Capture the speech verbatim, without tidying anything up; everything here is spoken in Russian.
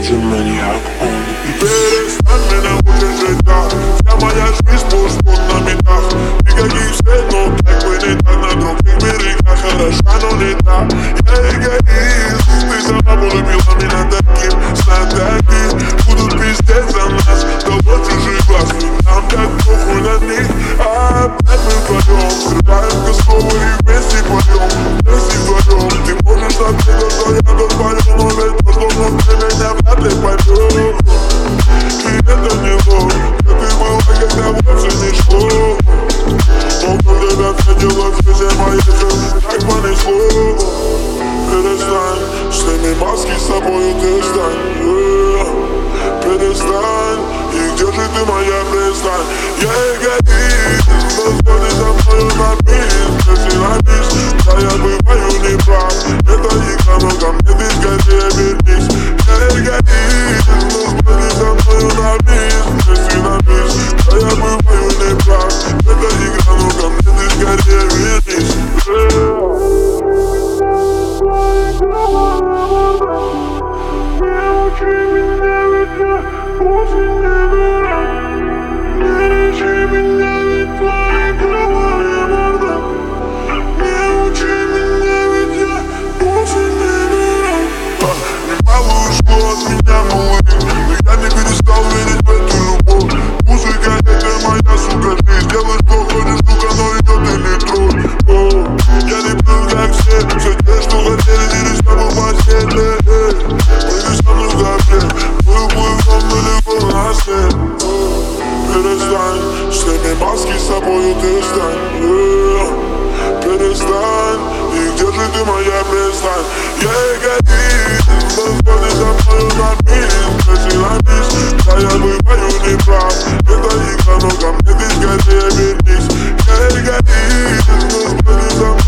нужен маньяк, он. Перестань меня утешить, да. Вся моя жизнь сплошь на метах. Никаких встретов, как бы не так. На других берегах хороша, но не так. Я эгоист, ты сама полюбила меня таким. Знать таких будут пиздеть за нас. Того чужих глаз, нам так похуй на них. А опять мы вдвоем скрываем коскову и вместе поем. Вместе вдвоем. Ты можешь надеяться, что я дозволю, но ведь то, что вновь ты меня вряд ли поймешь. И это не ложь, как и было, когда вовсе не шло. Но кто тебя встретила в жизни моей, так понесло. Перестань, сними маски с собою, ты стань, yeah. Перестань, и где же ты, моя пристань? Я эгоист, но сходи за мною на бис. Если на бис, да я бываю неправ. Это игра, но ко мне ты скорее вернись. Я эгоист, но сходи за мною на бис. Если на бис, да я бываю неправ. Это игра, но ко мне ты скорее вернись. Не учи меня, ведь я очень не дурак. Не учи меня, ведь твои голые морда. Не учи меня, ведь я очень не дурак. Немало ушло от меня, малыш, но я не перестал верить в эту любовь. Музыка — это моя, сука, жизнь. Делай, что хочешь, сука, но идет и не трудь. Я не был как все, все те, что хотели, делись с тобой в постели. Мы не со мной вообще, мы уплывем далеко на свет. Перестань, сними маски с собою, ты стань, yeah. Перестань, и где же ты, моя пристань? Я эгоист, но сходи за мною на бис. Если на бис, да я бываю неправ. Это игра, но ко мне ты скорее вернись. Я эгоист, но сходи за мною.